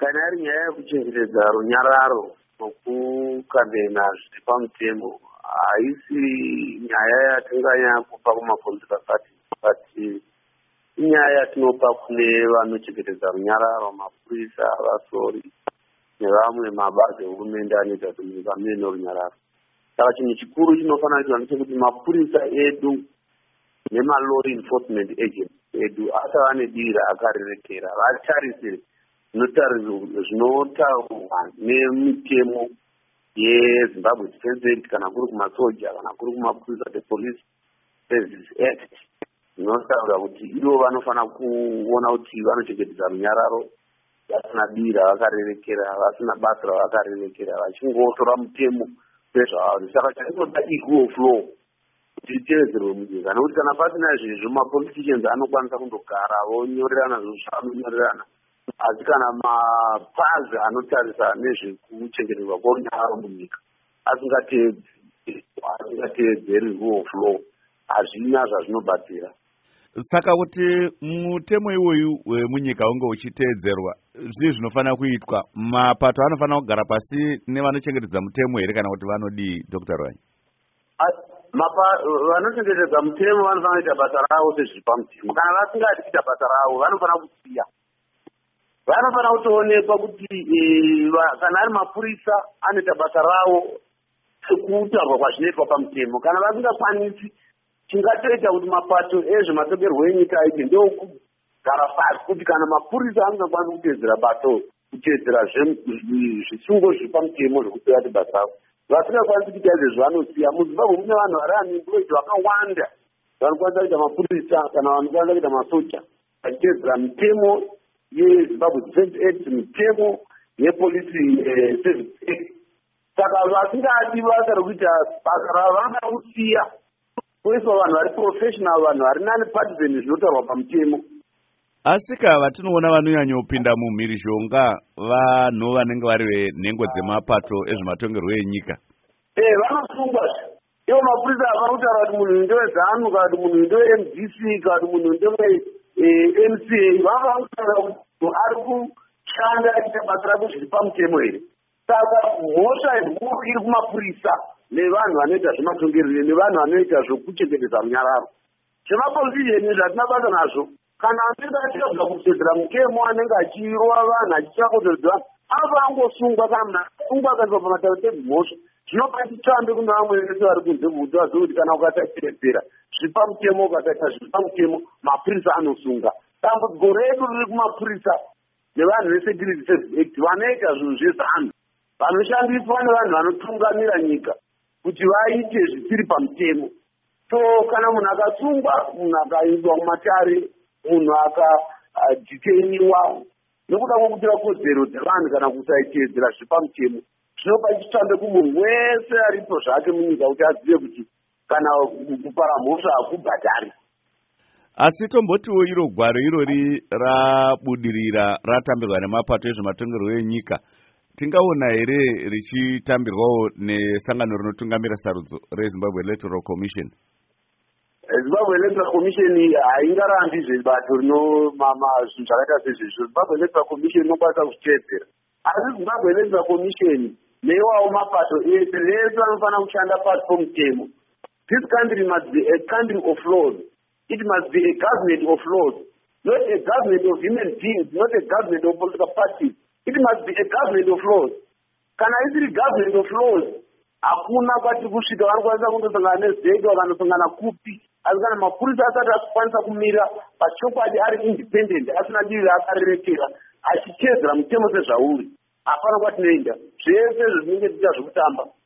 kana iri nyaya yekuchengetedza runyararo nokukamena zviri pamutemo haisi nyaya yatinganyanya kupa kumapolitika pati inyaya yatinopa kune vanochengetedza runyararo, mapurisa, vasori nevamwe mabazi ehurumende anoita kuti munyika muve nerunyararo. Saka chinhu chikuru chinofanira kuitwa ndechekuti mapurisa edu nemalaw enforcement agents edu asava nedii raakarerekera, vatarise zvinotaurwa nemitemo yeZimbabwe Defense Act, kana kuri kumasoja kana kuri kumapurisa, the Police Service Act, zvinotaura kuti ivo vanofanira kuona kuti vanochengetedza runyararo vasina dii ravakarerekera, vasina basa ravakarerekera, vachingotora mutemo pezvavo. Saka chaitoda equal flow kuti itevedzerwe munyika, nekuti kana pasina izvizvo mapoliticians anokwanisa kundogara vonyorerana zvavanonyorerana, asi kana mapazi anotarisa nezvekuchengetedzwa kworunyararo munyika asingateedzeri rule of law, hazvina zvazvinobatsira. Saka kuti mutemo iwoyu wemunyika unge uchiteedzerwa, zvii zvinofanira kuitwa? Mapato anofanira kugara pasi nevanochengetedza mutemo here kana kuti vanodii, Dr. Rwai? Vanochengetedza mutemo vanofanira kuita basa ravo sezviri pamutemo. Kana vasingadi kuita basa ravo vanofanira kusiya. Vanofanira kutoonekwa kuti kana ari mapurisa anoita basa ravo sekutaurwa kwazvinoitwa pamutemo. Kana vasingakwanisi, chingatoita kuti mapato ezvematongerwo enyika aite ndokugara pasi kuti kana mapurisa angakwanisa kuteedzera bato, kuteedzera zvisungo zviri pamutemo zvekupeya kuti basa ravo, vasingakwanisi kuita izvezvo vanosiya. MuZimbabwe mune vanhu vari unemployed vakawanda, vanokwanisa kuita mapurisa kana vanokwanisa kuita masoja vachiteedzera mitemo yeZimbabwe Defense Act, mitemo yePolice Service Act. Saka vasingadi basa rekuita basa ravo vanofanira kusiya, kuiswa vanhu vari professional, vanhu vari nani partisan zvinotaurwa pamutemo. Asika vatinoona vanonyanyopinda mumhirizhonga vanhu vanenge vari venhengo dzemapato ezvematongerwo enyika. Vanosungwa. Ivo mapurisa havana kutaura kuti munhu ndeweZANU kana kuti munhu ndeweMDC kana kuti munhu ndeweMCA. Vanofanira kutaura kuti ari kushanda achiita basa rake zviri pamutemo here. Saka mhosva huru iri kumapurisa nevanhu vanoita zvematongerero nevanhu vanoita zvokuchengetedza runyararo. Zvemapolitician zvatina basa nazvo, kana anenge achirabva kuteedzera mutemo, anenge achirova vanhu, achichakodzeredzwa, anofanira kungosungwa. Kana munhu asungwa akaiswa pamatauro mhosva, zvinopa chitambe kune vamwe vese vari kunze kuti vazive kuti kana ukatateedzera zviri pamutemo, ukataita zviri pamutemo, mapurisa anosunga. Dambudziko redu riri kumapurisa nevanhu veSecurity Service Act vanoita zvinhu zvezano, vanoshandiswa nevanhu vanotungamira nyika kuti vaite zvisiri pamutemo. So kana munhu akasungwa, munhu akaiswa mumatare, munhu akadhiteiniwa nekuda kwokutira kodzero dzevanhu kana kusaiteedzera zviri pamutemo, zvinopa chitambe kumunhu wese aripo zvake munyika kuti azive kuti kana kupara mhosva hakubhadhari. Asi tombotiwo iro gwaro irori rabudirira ratambirwa nemapato ezvematongerwo enyika, tingaona here richitambirwawo nesangano rinotungamira sarudzo reZimbabwe Electoral Commission? Zimbabwe Electoral Commission haingarambi zvebato zvinhu zvakaita sezvizvo. Zimbabwe Electoral Commission inokwanisa kuzviteedzera, asi Zimbabwe Electoral Commission neiwawo mapato ese vese vanofanira kushanda pasi pomutemo. This country must be a country of laws. It must be a government of laws, not a government of human beings, not a government of political parties. It must be a government of laws. Kana isiri government of laws, hakuna kwati kusvika vanokwanisa kundosangana nezedwa vakanosangana kupi. Asi kana mapurisa asati akwanisa kumira pachokwadi ari independent, asina dii raakarerekera, achiteedzera mutemo sezvauri, hapana kwatinoenda. Zvese zvinenge tiita zvekutamba.